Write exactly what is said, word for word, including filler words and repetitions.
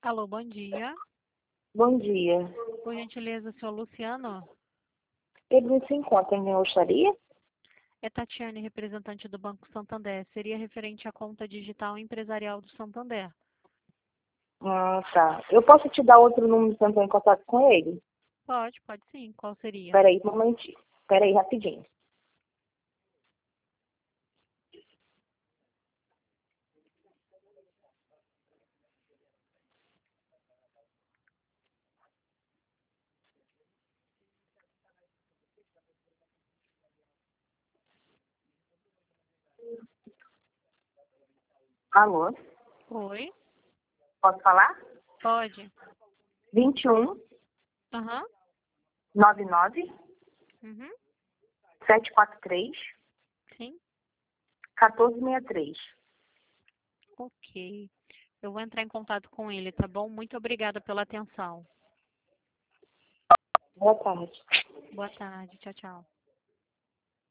Alô, bom dia. Bom dia. Por gentileza, senhor Luciano? Ele não se encontra em minha gostaria? É Tatiane, representante do Banco Santander. Seria referente à conta digital empresarial do Santander. Ah, tá. Eu posso te dar outro número para entrar em contato com ele? Pode, pode sim. Qual seria? Espera aí, um momentinho. Espera aí, rapidinho. Alô? Oi? Posso falar? Pode. vinte e um, Aham. noventa e nove, Uhum. setecentos e quarenta e três, Sim. quatorze sessenta e três. Ok. Eu vou entrar em contato com ele, tá bom? Muito obrigada pela atenção. Boa tarde. Boa tarde. Tchau, tchau.